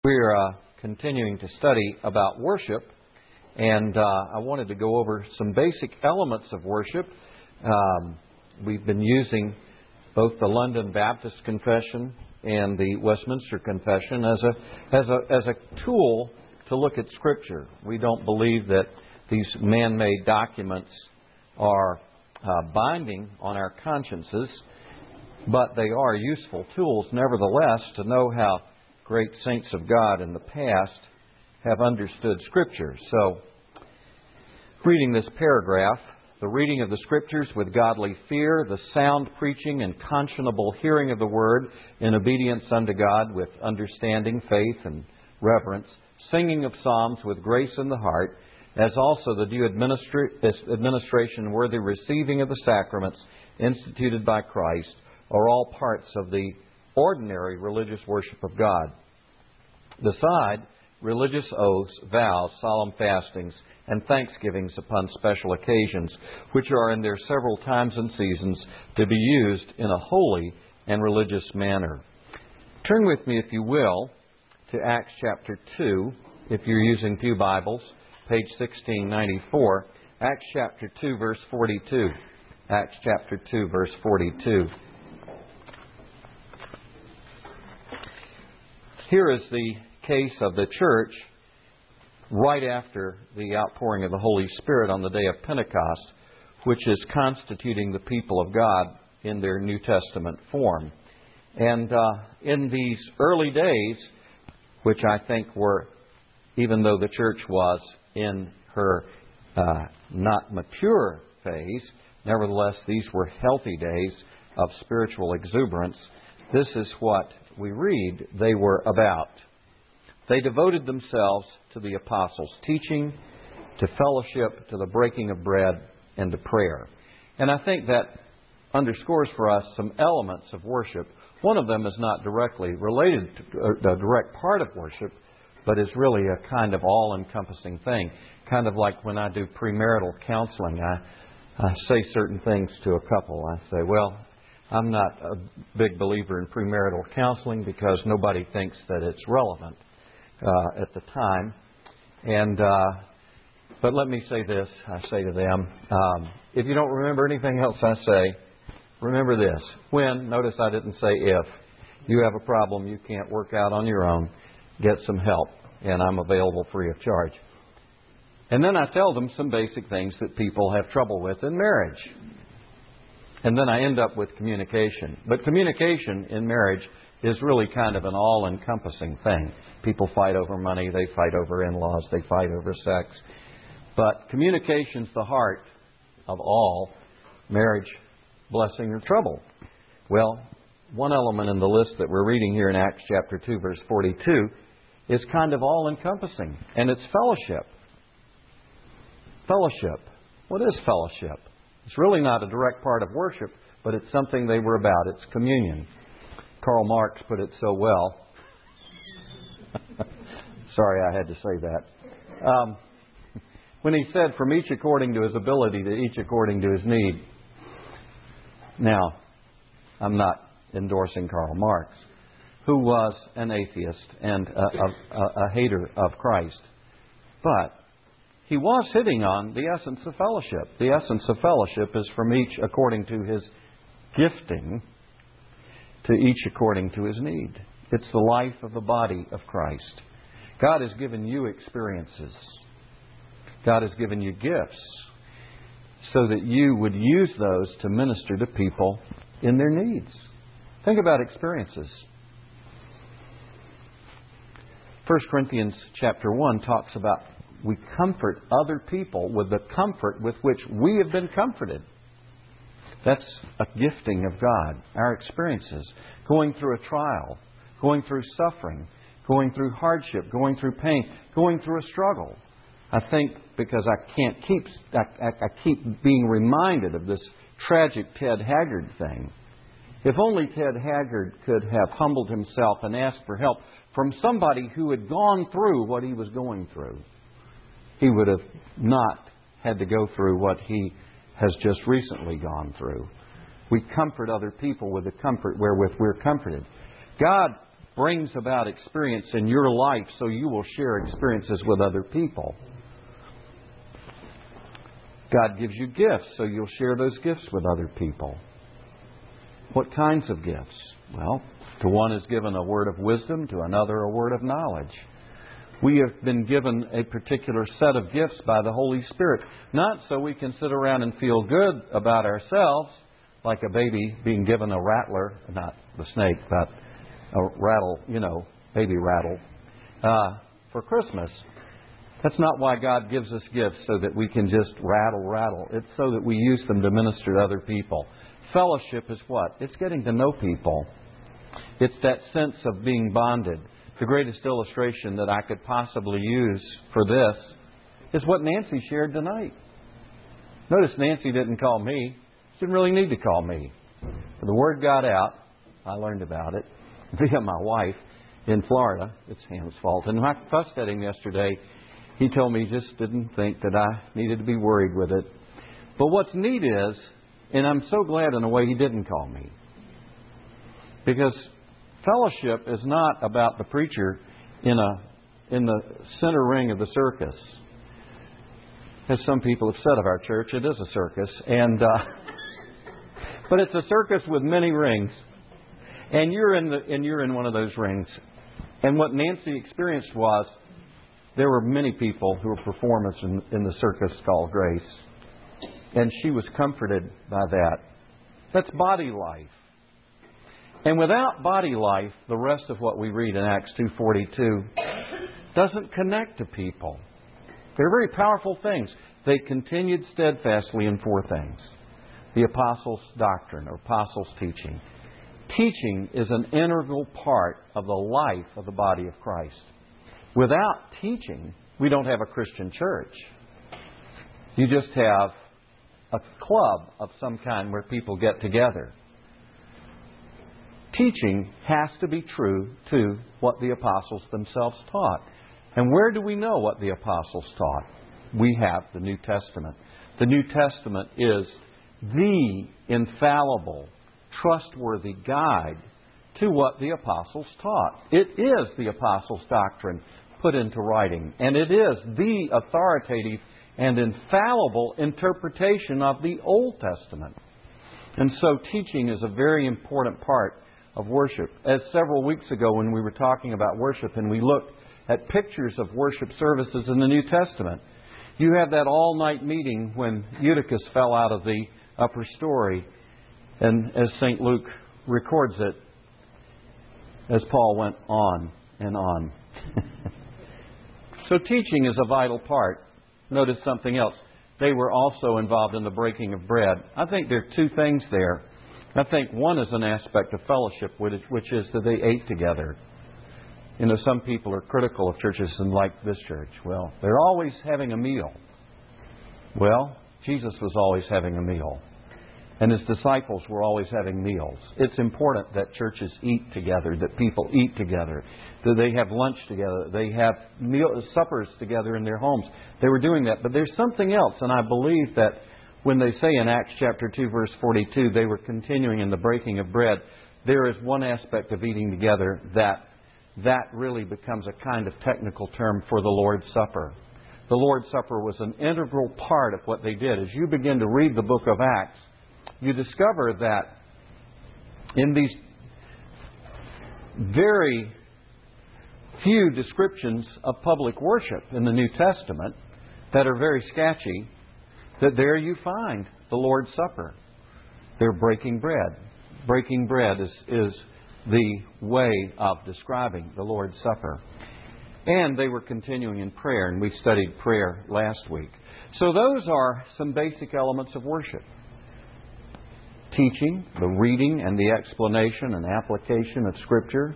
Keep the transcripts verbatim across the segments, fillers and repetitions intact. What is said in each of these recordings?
We're uh, continuing to study about worship, and uh, I wanted to go over some basic elements of worship. Um, we've been using both the London Baptist Confession and the Westminster Confession as a as a as a tool to look at Scripture. We don't believe that these man-made documents are uh, binding on our consciences, but they are useful tools, nevertheless, to know how great saints of God in the past have understood Scripture. So, reading this paragraph, the reading of the Scriptures with godly fear, the sound preaching and conscionable hearing of the Word in obedience unto God with understanding, faith, and reverence, singing of psalms with grace in the heart, as also the due administra- administration worthy receiving of the sacraments instituted by Christ, are all parts of the ordinary religious worship of God. Beside religious oaths, vows, solemn fastings, and thanksgivings upon special occasions, which are in their several times and seasons to be used in a holy and religious manner. Turn with me, if you will, to Acts chapter two, if you're using Pew Bibles, page sixteen ninety-four. Acts chapter two, verse forty-two. Acts chapter two, verse forty-two. Here is the case of the church right after the outpouring of the Holy Spirit on the day of Pentecost, which is constituting the people of God in their New Testament form. And uh, in these early days, which I think were, even though the church was in her uh, not mature phase, nevertheless, these were healthy days of spiritual exuberance. This is what we read they were about. They devoted themselves to the apostles' teaching, to fellowship, to the breaking of bread, and to prayer. And I think that underscores for us some elements of worship. One of them is not directly related to a direct part of worship, but is really a kind of all-encompassing thing. Kind of like when I do premarital counseling, I, I say certain things to a couple. I say, well, I'm not a big believer in premarital counseling because nobody thinks that it's relevant uh, at the time. And uh, but let me say this, I say to them, um, if you don't remember anything else I say, remember this. When, notice I didn't say if, you have a problem you can't work out on your own, get some help, and I'm available free of charge. And then I tell them some basic things that people have trouble with in marriage. And then I end up with communication. But communication in marriage is really kind of an all-encompassing thing. People fight over money, they fight over in-laws, they fight over sex. But communication's the heart of all marriage, blessing, or trouble. Well, one element in the list that we're reading here in Acts chapter two, verse forty-two, is kind of all-encompassing, and it's fellowship. Fellowship. What is fellowship? It's really not a direct part of worship, but it's something they were about. It's communion. Karl Marx put it so well. Sorry I had to say that. Um, when he said, from each according to his ability to each according to his need. Now, I'm not endorsing Karl Marx, who was an atheist and a, a, a, a hater of Christ. But he was hitting on the essence of fellowship. The essence of fellowship is from each according to his gifting, to each according to his need. It's the life of the body of Christ. God has given you experiences. God has given you gifts so that you would use those to minister to people in their needs. Think about experiences. First Corinthians chapter one talks about we comfort other people with the comfort with which we have been comforted. That's a gifting of God. Our experiences, going through a trial, going through suffering, going through hardship, going through pain, going through a struggle. I think because I can't keep, I, I, I keep being reminded of this tragic Ted Haggard thing. If only Ted Haggard could have humbled himself and asked for help from somebody who had gone through what he was going through, he would have not had to go through what he has just recently gone through. We comfort other people with the comfort wherewith we're comforted. God brings about experience in your life so you will share experiences with other people. God gives you gifts so you'll share those gifts with other people. What kinds of gifts? Well, to one is given a word of wisdom, to another a word of knowledge. We have been given a particular set of gifts by the Holy Spirit, not so we can sit around and feel good about ourselves, like a baby being given a rattler, not the snake, but a rattle, you know, baby rattle, uh, for Christmas. That's not why God gives us gifts, so that we can just rattle, rattle. It's so that we use them to minister to other people. Fellowship is what? It's getting to know people. It's that sense of being bonded. The greatest illustration that I could possibly use for this is what Nancy shared tonight. Notice Nancy didn't call me. She didn't really need to call me. But the word got out. I learned about it via my wife in Florida. It's Ham's fault. And when I fussed at him yesterday, he told me he just didn't think that I needed to be worried with it. But what's neat is, and I'm so glad in a way he didn't call me, because fellowship is not about the preacher in a in the center ring of the circus. As some people have said of our church, it is a circus, and uh, but it's a circus with many rings, and you're in the and you're in one of those rings. And what Nancy experienced was there were many people who were performers in, in the circus called Grace, and she was comforted by that. That's body life. And without body life, the rest of what we read in Acts two forty-two doesn't connect to people. They're very powerful things. They continued steadfastly in four things. The apostles' doctrine, or apostles' teaching. Teaching is an integral part of the life of the body of Christ. Without teaching, we don't have a Christian church. You just have a club of some kind where people get together. Teaching has to be true to what the apostles themselves taught. And where do we know what the apostles taught? We have the New Testament. The New Testament is the infallible, trustworthy guide to what the apostles taught. It is the apostles' doctrine put into writing. And it is the authoritative and infallible interpretation of the Old Testament. And so teaching is a very important part of worship. As several weeks ago when we were talking about worship and we looked at pictures of worship services in the New Testament, you have that all-night meeting when Eutychus fell out of the upper story, and as Saint Luke records it, as Paul went on and on. So teaching is a vital part. Notice something else. They were also involved in the breaking of bread. I think there are two things there. I think one is an aspect of fellowship, which is that they ate together. You know, some people are critical of churches and like this church. Well, they're always having a meal. Well, Jesus was always having a meal. And His disciples were always having meals. It's important that churches eat together, that people eat together, that they have lunch together, they have meal, suppers together in their homes. They were doing that. But there's something else, and I believe that when they say in Acts chapter two, verse forty-two, they were continuing in the breaking of bread, there is one aspect of eating together that that really becomes a kind of technical term for the Lord's Supper. The Lord's Supper was an integral part of what they did. As you begin to read the book of Acts, you discover that in these very few descriptions of public worship in the New Testament that are very sketchy, that there you find the Lord's Supper. They're breaking bread. Breaking bread is, is the way of describing the Lord's Supper. And they were continuing in prayer, and we studied prayer last week. So those are some basic elements of worship. Teaching, the reading and the explanation and application of Scripture.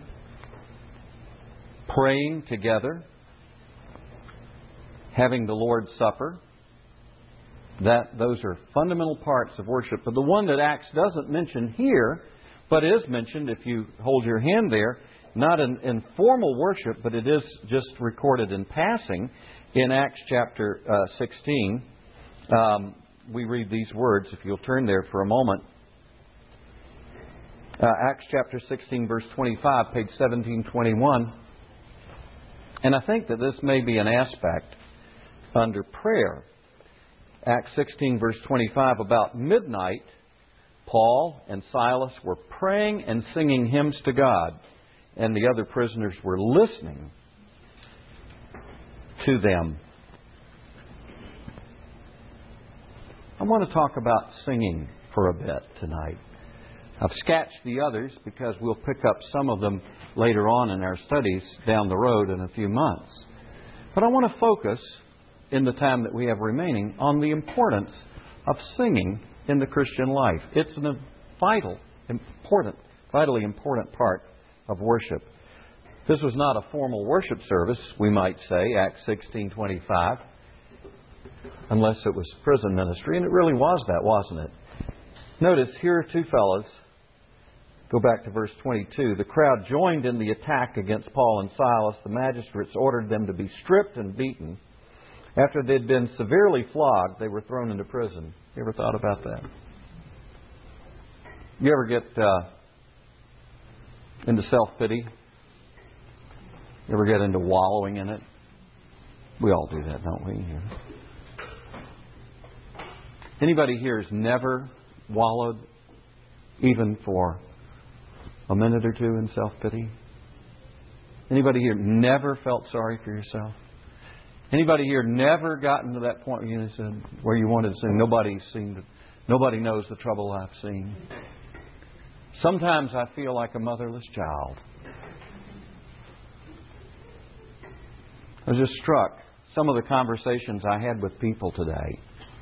Praying together. Having the Lord's Supper. That those are fundamental parts of worship. But the one that Acts doesn't mention here, but is mentioned if you hold your hand there, not in, in formal worship, but it is just recorded in passing in Acts chapter uh, sixteen. Um, we read these words, if you'll turn there for a moment. Uh, Acts chapter sixteen, verse twenty-five, page seventeen twenty-one. And I think that this may be an aspect under prayer. Acts sixteen, verse twenty-five, about midnight, Paul and Silas were praying and singing hymns to God, and the other prisoners were listening to them. I want to talk about singing for a bit tonight. I've sketched the others because we'll pick up some of them later on in our studies down the road in a few months. But I want to focus, in the time that we have remaining, on the importance of singing in the Christian life. It's a vital, important, vitally important part of worship. This was not a formal worship service, we might say, Acts sixteen twenty-five, unless it was prison ministry, and it really was that, wasn't it? Notice here are two fellows. Go back to verse twenty-two. The crowd joined in the attack against Paul and Silas. The magistrates ordered them to be stripped and beaten. After they'd been severely flogged, they were thrown into prison. You ever thought about that? You ever get uh, into self-pity? You ever get into wallowing in it? We all do that, don't we? Anybody here has never wallowed even for a minute or two in self-pity? Anybody here never felt sorry for yourself? Anybody here never gotten to that point where you said, where you wanted to say, nobody seemed, nobody knows the trouble I've seen? Sometimes I feel like a motherless child. I was just struck. Some of the conversations I had with people today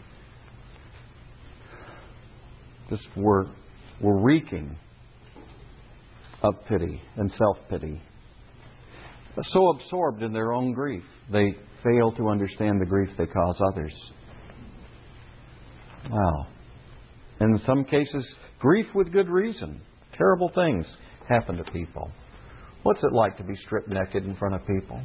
just were, were reeking of pity and self-pity. So absorbed in their own grief, they fail to understand the grief they cause others. Wow. And in some cases, grief with good reason. Terrible things happen to people. What's it like to be stripped naked in front of people?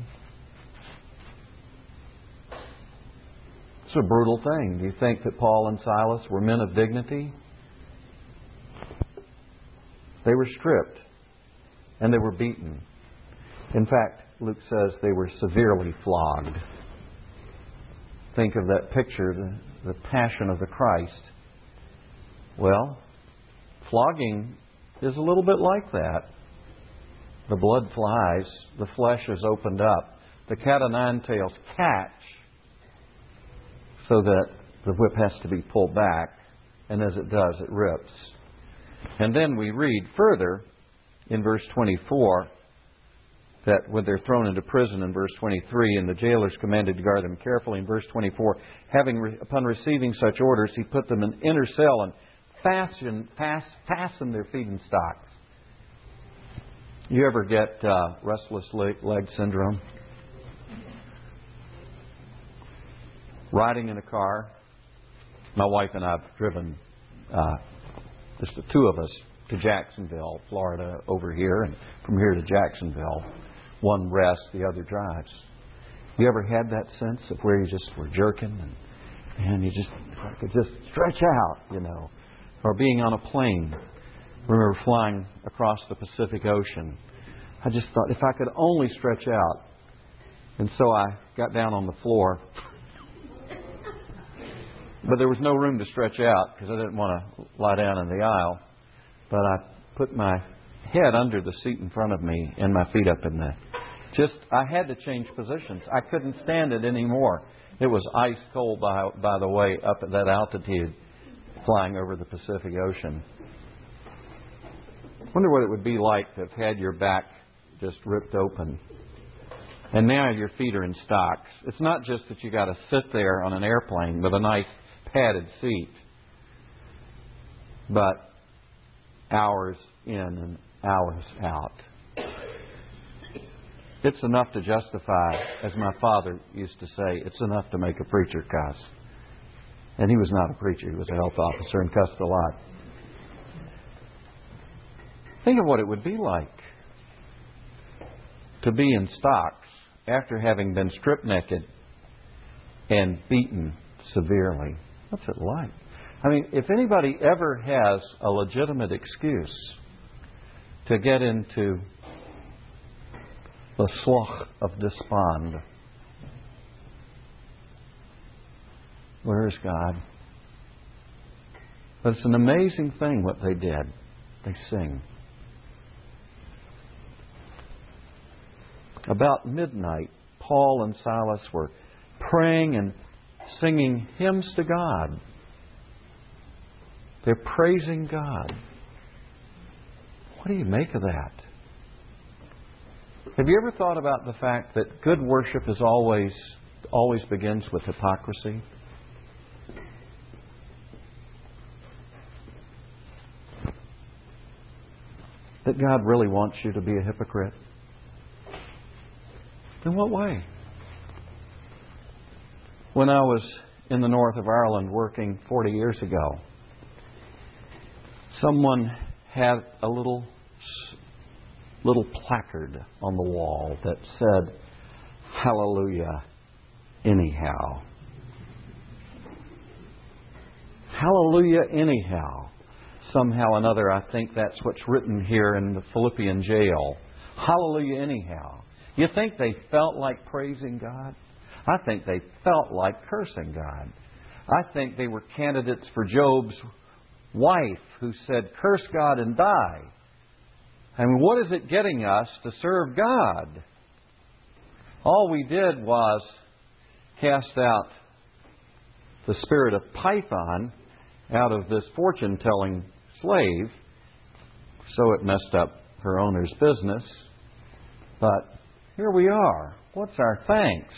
It's a brutal thing. Do you think that Paul and Silas were men of dignity? They were stripped and they were beaten. In fact, Luke says they were severely flogged. Think of that picture, the, the passion of the Christ. Well, flogging is a little bit like that. The blood flies, the flesh is opened up, the cat o' nine tails catch so that the whip has to be pulled back, and as it does, it rips. And then we read further in verse twenty-four that when they're thrown into prison in verse twenty-three, and the jailers commanded to guard them carefully in verse twenty-four, having re- upon receiving such orders, he put them in an inner cell and fastened, fast, fastened their feet in stocks. You ever get uh, restless leg, leg syndrome? Riding in a car. My wife and I have driven, uh, just the two of us, to Jacksonville, Florida, over here, and from here to Jacksonville. One rests, the other drives. You ever had that sense of where you just were jerking and, and you just could just stretch out, you know? Or being on a plane. I remember flying across the Pacific Ocean. I just thought, if I could only stretch out. And so I got down on the floor. But there was no room to stretch out because I didn't want to lie down in the aisle. But I put my head under the seat in front of me and my feet up in the... Just, I had to change positions. I couldn't stand it anymore. It was ice cold, by, by the way, up at that altitude, flying over the Pacific Ocean. I wonder what it would be like to have had your back just ripped open. And now your feet are in stocks. It's not just that you got to sit there on an airplane with a nice padded seat, but hours in and hours out. It's enough to justify, as my father used to say, it's enough to make a preacher cuss. And he was not a preacher, he was a health officer and cussed a lot. Think of what it would be like to be in stocks after having been stripped naked and beaten severely. What's it like? I mean, if anybody ever has a legitimate excuse to get into the slough of despond. Where is God? But it's an amazing thing what they did. They sing. About midnight, Paul and Silas were praying and singing hymns to God. They're praising God. What do you make of that? Have you ever thought about the fact that good worship is always always begins with hypocrisy? That God really wants you to be a hypocrite? In what way? When I was in the north of Ireland working forty years ago, someone had a little little placard on the wall that said, "Hallelujah, anyhow." Hallelujah, anyhow. Somehow or another, I think that's what's written here in the Philippian jail. Hallelujah, anyhow. You think they felt like praising God? I think they felt like cursing God. I think they were candidates for Job's wife who said, "Curse God and die." I mean, what is it getting us to serve God? All we did was cast out the spirit of Python out of this fortune-telling slave, so it messed up her owner's business. But here we are. What's our thanks?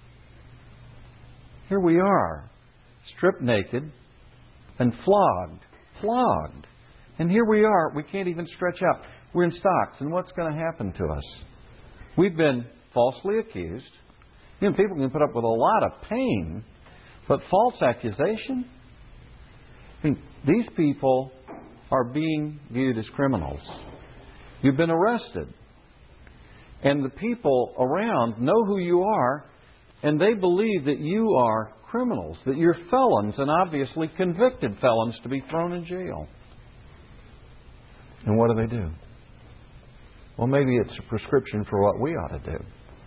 Here we are, stripped naked and flogged. Flogged. And here we are. We can't even stretch out. We're in stocks. And what's going to happen to us? We've been falsely accused. You know, people can put up with a lot of pain, but false accusation? I mean, these people are being viewed as criminals. You've been arrested. And the people around know who you are, and they believe that you are criminals, that you're felons, and obviously convicted felons to be thrown in jail. And what do they do? Well, maybe it's a prescription for what we ought to do.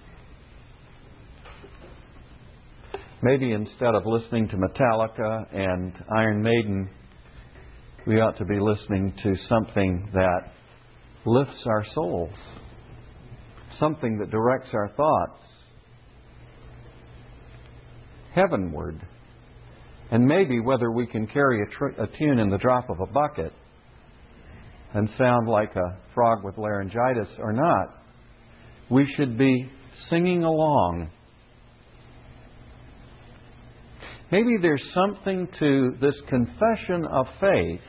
Maybe instead of listening to Metallica and Iron Maiden, we ought to be listening to something that lifts our souls, something that directs our thoughts heavenward. And maybe whether we can carry a, tr- a tune in the drop of a bucket and sound like a frog with laryngitis or not, we should be singing along. Maybe there's something to this confession of faith,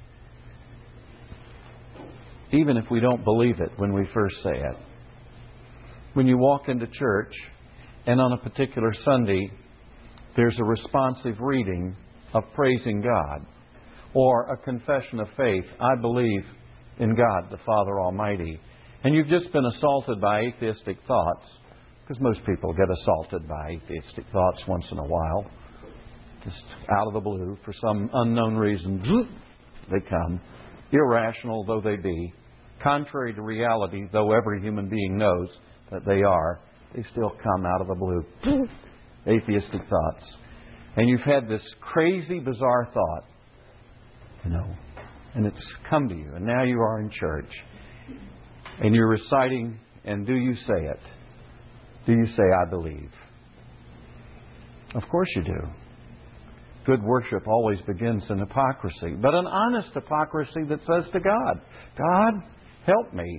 even if we don't believe it when we first say it. When you walk into church and on a particular Sunday, there's a responsive reading of praising God or a confession of faith, I believe in God, the Father Almighty. And you've just been assaulted by atheistic thoughts, because most people get assaulted by atheistic thoughts once in a while, just out of the blue, for some unknown reason, they come, irrational though they be, contrary to reality, though every human being knows that they are, they still come out of the blue. Atheistic thoughts. And you've had this crazy, bizarre thought, you know, and it's come to you, and now you are in church, and you're reciting, and do you say it? Do you say, "I believe"? Of course you do. Good worship always begins in hypocrisy, but an honest hypocrisy that says to God, "God, help me.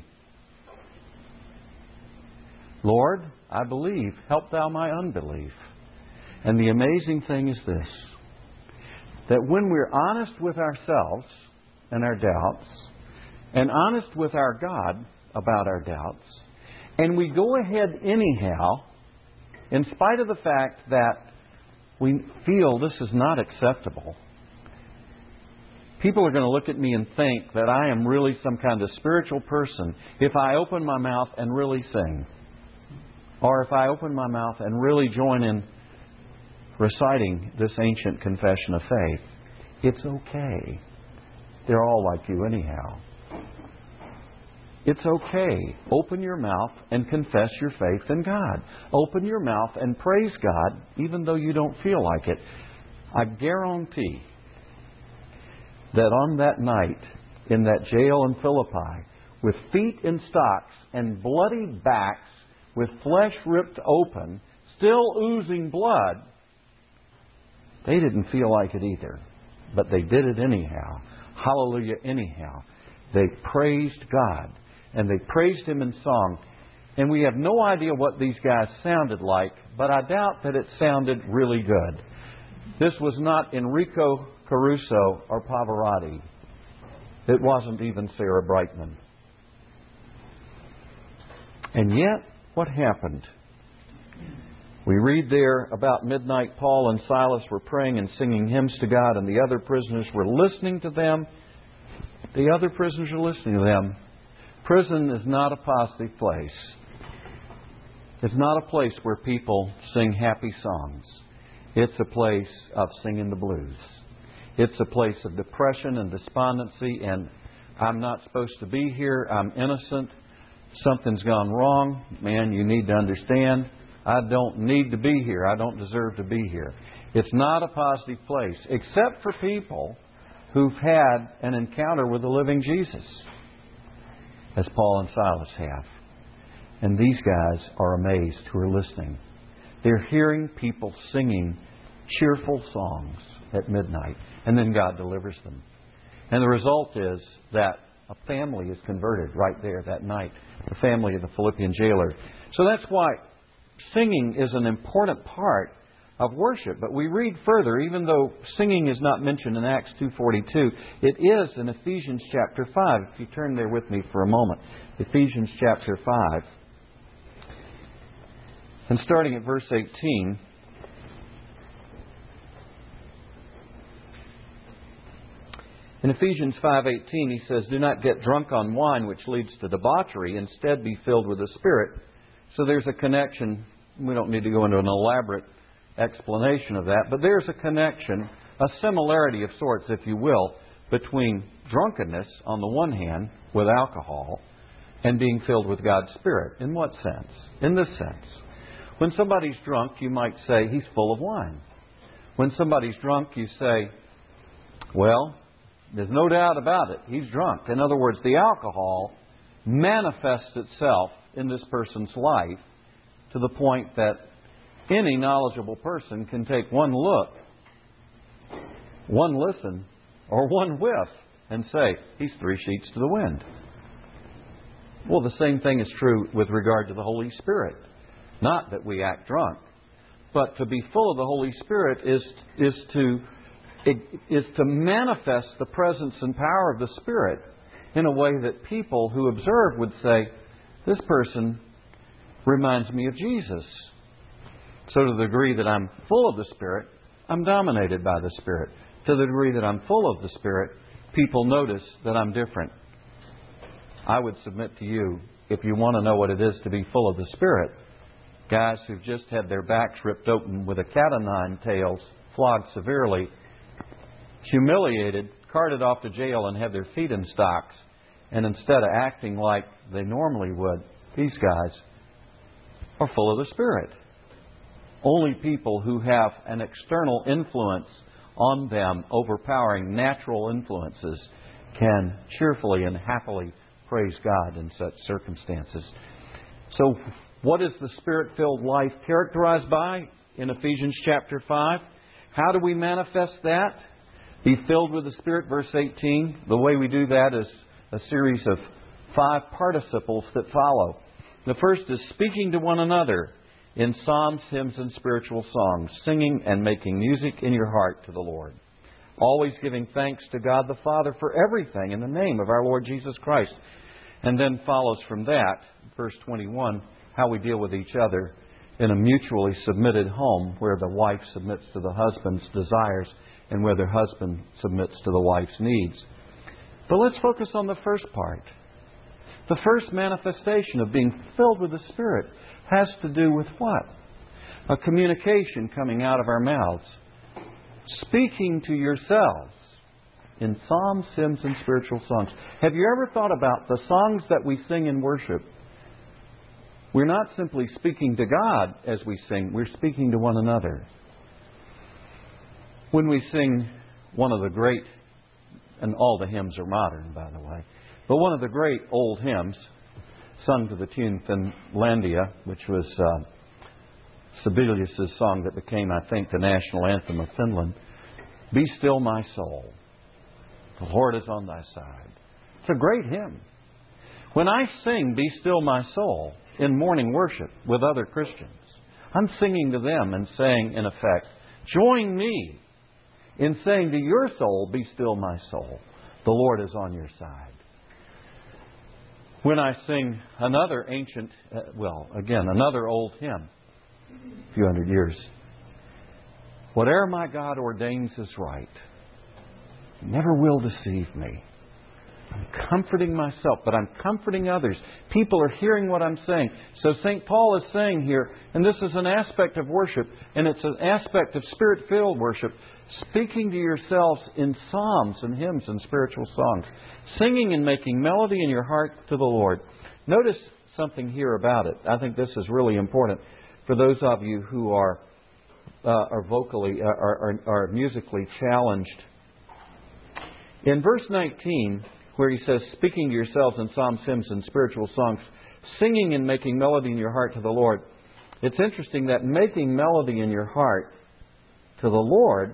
Lord, I believe. Help thou my unbelief." And the amazing thing is this, that when we're honest with ourselves and our doubts, and honest with our God about our doubts, and we go ahead anyhow, in spite of the fact that we feel this is not acceptable. People are going to look at me and think that I am really some kind of spiritual person if I open my mouth and really sing. Or if I open my mouth and really join in reciting this ancient confession of faith. It's okay. They're all like you anyhow. It's okay. Open your mouth and confess your faith in God. Open your mouth and praise God even though you don't feel like it. I guarantee that on that night in that jail in Philippi, with feet in stocks and bloody backs, with flesh ripped open, still oozing blood, they didn't feel like it either. But they did it anyhow. Hallelujah, anyhow. They praised God. And they praised Him in song. And we have no idea what these guys sounded like, but I doubt that it sounded really good. This was not Enrico Caruso or Pavarotti. It wasn't even Sarah Brightman. And yet, what happened? We read there about midnight, Paul and Silas were praying and singing hymns to God, and the other prisoners were listening to them. The other prisoners are listening to them. Prison is not a positive place. It's not a place where people sing happy songs. It's a place of singing the blues. It's a place of depression and despondency and I'm not supposed to be here. I'm innocent. Something's gone wrong. Man, you need to understand. I don't need to be here. I don't deserve to be here. It's not a positive place, except for people who've had an encounter with the living Jesus, as Paul and Silas have. And these guys are amazed who are listening. They're hearing people singing cheerful songs at midnight, and then God delivers them. And the result is that a family is converted right there that night, the family of the Philippian jailer. So that's why singing is an important part of worship. But we read further, even though singing is not mentioned in Acts two forty-two, it is in Ephesians chapter five. If you turn there with me for a moment. Ephesians chapter five. And starting at verse eighteen. In Ephesians five eighteen, he says, "Do not get drunk on wine, which leads to debauchery. Instead, be filled with the Spirit." So there's a connection. We don't need to go into an elaborate explanation of that, but there's a connection, a similarity of sorts, if you will, between drunkenness on the one hand, with alcohol, and being filled with God's Spirit. In what sense? In this sense. When somebody's drunk, you might say, he's full of wine. When somebody's drunk, you say, well, there's no doubt about it. He's drunk. In other words, the alcohol manifests itself in this person's life to the point that any knowledgeable person can take one look, one listen, or one whiff and say, he's three sheets to the wind. Well, the same thing is true with regard to the Holy Spirit. Not that we act drunk, but to be full of the Holy Spirit is, is to It is to manifest the presence and power of the Spirit in a way that people who observe would say, this person reminds me of Jesus. So to the degree that I'm full of the Spirit, I'm dominated by the Spirit. To the degree that I'm full of the Spirit, people notice that I'm different. I would submit to you, if you want to know what it is to be full of the Spirit, guys who've just had their backs ripped open with a cat o' nine tails, flogged severely, humiliated, carted off to jail and had their feet in stocks, and instead of acting like they normally would, these guys are full of the Spirit. Only people who have an external influence on them, overpowering natural influences, can cheerfully and happily praise God in such circumstances. So, what is the Spirit-filled life characterized by in Ephesians chapter five? How do we manifest that? Be filled with the Spirit, verse eighteen. The way we do that is a series of five participles that follow. The first is speaking to one another in psalms, hymns, and spiritual songs, singing and making music in your heart to the Lord. Always giving thanks to God the Father for everything in the name of our Lord Jesus Christ. And then follows from that, verse twenty-one, how we deal with each other in a mutually submitted home where the wife submits to the husband's desires and where the husband submits to the wife's needs. But let's focus on the first part. The first manifestation of being filled with the Spirit has to do with what? A communication coming out of our mouths. Speaking to yourselves. in psalms, hymns, and spiritual songs. Have you ever thought about the songs that we sing in worship? We're not simply speaking to God as we sing. We're speaking to one another. When we sing one of the great, and all the hymns are modern, by the way, but one of the great old hymns, sung to the tune Finlandia, which was uh, Sibelius' song that became, I think, the national anthem of Finland. Be still my soul. The Lord is on thy side. It's a great hymn. When I sing Be Still My Soul in morning worship with other Christians, I'm singing to them and saying, in effect, join me in saying to your soul, Be still my soul. The Lord is on your side. When I sing another ancient, uh, well, again, another old hymn, a few hundred years, whatever my God ordains is right, He never will deceive me. I'm comforting myself, but I'm comforting others. People are hearing what I'm saying. So Saint Paul is saying here, and this is an aspect of worship, and it's an aspect of Spirit-filled worship, speaking to yourselves in psalms and hymns and spiritual songs, singing and making melody in your heart to the Lord. Notice something here about it. I think this is really important for those of you who are uh, are vocally uh, are, are, are musically challenged. In verse nineteen, where he says, speaking to yourselves in psalms, hymns, and spiritual songs, singing and making melody in your heart to the Lord. It's interesting that making melody in your heart to the Lord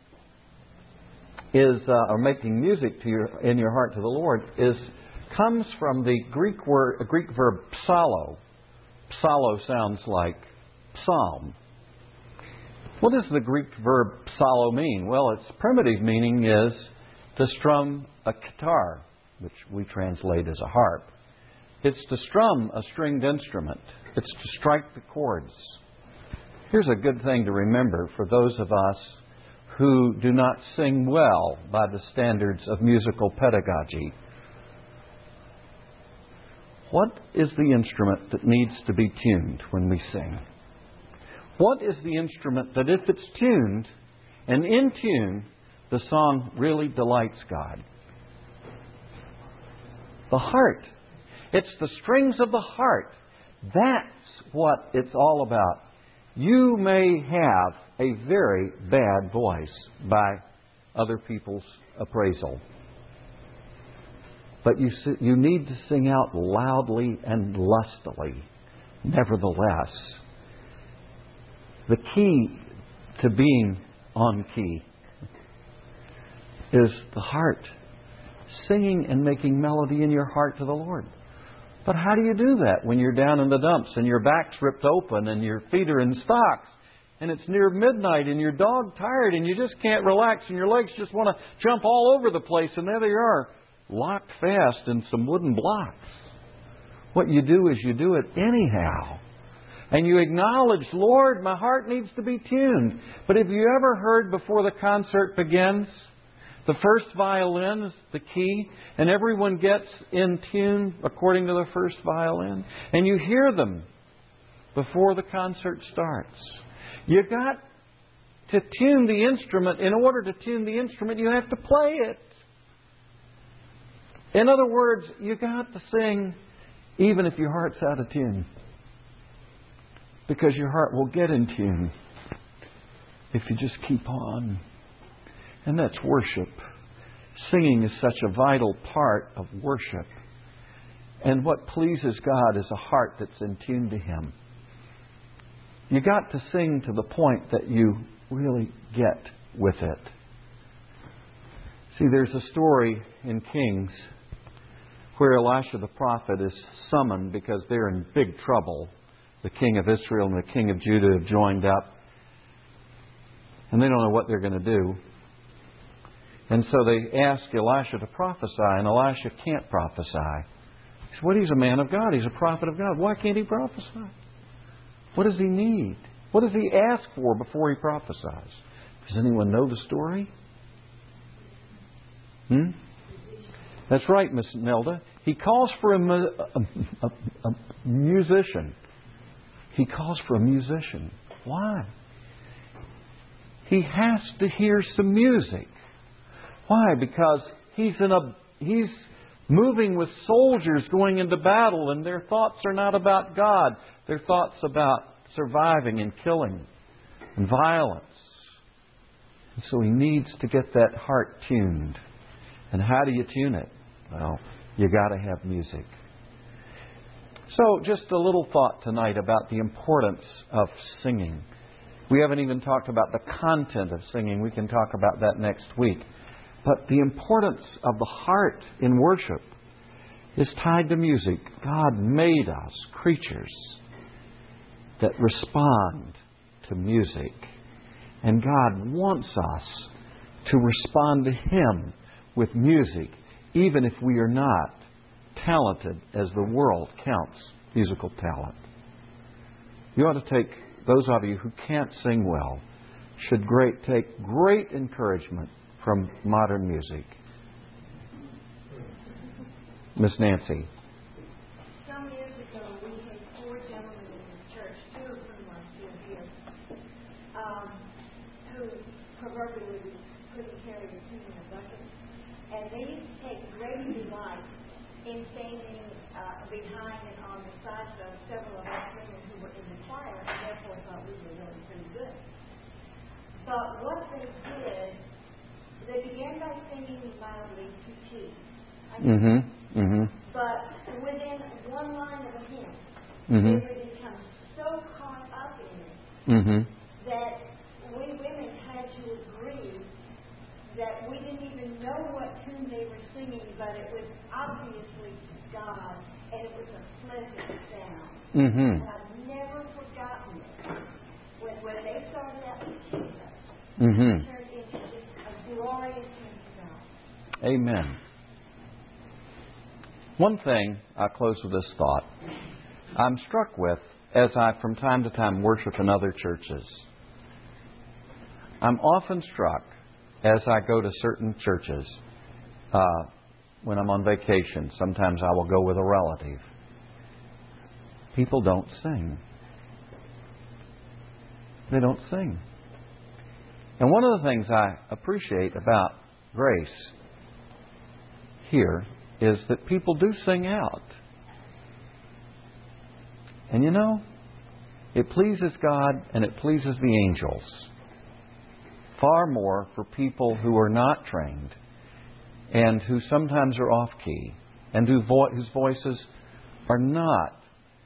is, uh, or making music to your, in your heart to the Lord, is comes from the Greek word, a Greek verb psallo. Psallo sounds like psalm. What does the Greek verb psallo mean? Well, its primitive meaning is to strum a guitar, which we translate as a harp. It's to strum a stringed instrument. It's to strike the chords. Here's a good thing to remember for those of us who do not sing well by the standards of musical pedagogy. What is the instrument that needs to be tuned when we sing? What is the instrument that if it's tuned and in tune, the song really delights God? The heart. It's the strings of the heart. That's what it's all about. You may have a very bad voice by other people's appraisal. But you, you need to sing out loudly and lustily. Nevertheless, the key to being on key is the heart. Singing and making melody in your heart to the Lord. But how do you do that when you're down in the dumps and your back's ripped open and your feet are in stocks and it's near midnight and your dog tired and you just can't relax and your legs just want to jump all over the place and there they are, locked fast in some wooden blocks? What you do is you do it anyhow. And you acknowledge, Lord, my heart needs to be tuned. But have you ever heard before the concert begins, the first violin is the key, and everyone gets in tune according to the first violin. And you hear them before the concert starts. You've got to tune the instrument. In order to tune the instrument, you have to play it. In other words, you've got to sing even if your heart's out of tune. Because your heart will get in tune if you just keep on. And that's worship. Singing is such a vital part of worship. And what pleases God is a heart that's in tune to Him. You got to sing to the point that you really get with it. See, there's a story in Kings where Elisha the prophet is summoned because they're in big trouble. The king of Israel and the king of Judah have joined up. And they don't know what they're going to do. And so they ask Elisha to prophesy, and Elisha can't prophesy. He says, well, he's a man of God. He's a prophet of God. Why can't he prophesy? What does he need? What does he ask for before he prophesies? Does anyone know the story? Hmm? That's right, Miss Nelda. He calls for a, a, a, a musician. He calls for a musician. Why? He has to hear some music. Why? Because he's in a he's moving with soldiers going into battle, and their thoughts are not about God. Their thoughts about surviving and killing and violence. And so he needs to get that heart tuned. And how do you tune it? Well, you got to have music. So just a little thought tonight about the importance of singing. We haven't even talked about the content of singing. We can talk about that next week. But the importance of the heart in worship is tied to music. God made us creatures that respond to music. And God wants us to respond to Him with music, even if we are not talented as the world counts musical talent. You ought to take, those of you who can't sing well, should great take great encouragement from modern music. Miss Nancy. Some years ago, we had four gentlemen in the church, two of whom are still here, um, who proverbially couldn't carry a tune in a bucket. And they used to take great delight in standing uh, behind and on the sides of several of us women who were in the choir, and therefore thought we were really pretty good. But what they did, they began by singing loudly to key. Mm-hmm. Mm-hmm. But within one line of a hymn, mm-hmm. they would become so caught up in it mm-hmm. that we women had to agree that we didn't even know what tune they were singing, but it was obviously God, and it was a pleasant sound. Mm-hmm. And I've never forgotten it. When, when they started out with Jesus, mm-hmm. it turned into just a glorious hymn to God. Amen. One thing, I'll close with this thought. I'm struck with, as I from time to time worship in other churches, I'm often struck as I go to certain churches, uh, when I'm on vacation, sometimes I will go with a relative. People don't sing. They don't sing. And one of the things I appreciate about Grace here is that people do sing out. And you know, it pleases God and it pleases the angels far more for people who are not trained and who sometimes are off-key and who vo- whose voices are not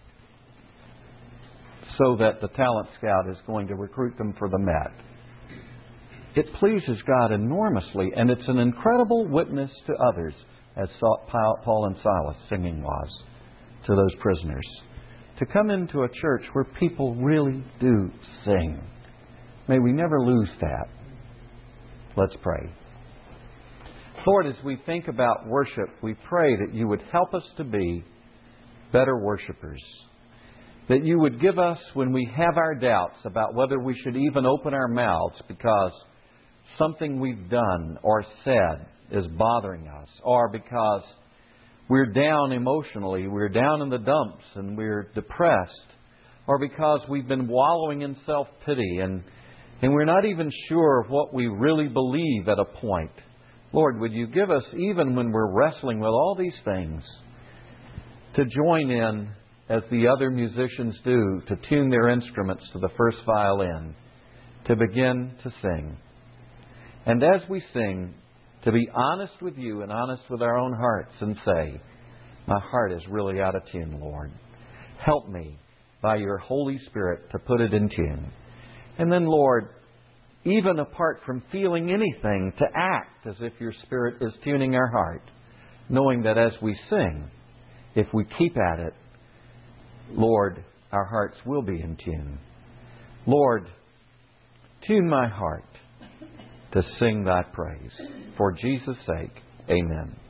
so that the talent scout is going to recruit them for the Met. It pleases God enormously, and it's an incredible witness to others, as Paul and Silas singing was to those prisoners, to come into a church where people really do sing. May we never lose that. Let's pray. Lord, as we think about worship, we pray that you would help us to be better worshipers. That you would give us, when we have our doubts about whether we should even open our mouths because something we've done or said is bothering us, or because we're down emotionally, we're down in the dumps and we're depressed, or because we've been wallowing in self-pity and, and we're not even sure of what we really believe at a point. Lord, would you give us, even when we're wrestling with all these things, to join in as the other musicians do, to tune their instruments to the first violin, to begin to sing. And as we sing, to be honest with you and honest with our own hearts and say, my heart is really out of tune, Lord. Help me by your Holy Spirit to put it in tune. And then, Lord, even apart from feeling anything, to act as if your Spirit is tuning our heart, knowing that as we sing, if we keep at it, Lord, our hearts will be in tune. Lord, tune my heart to sing thy praise. For Jesus' sake, amen.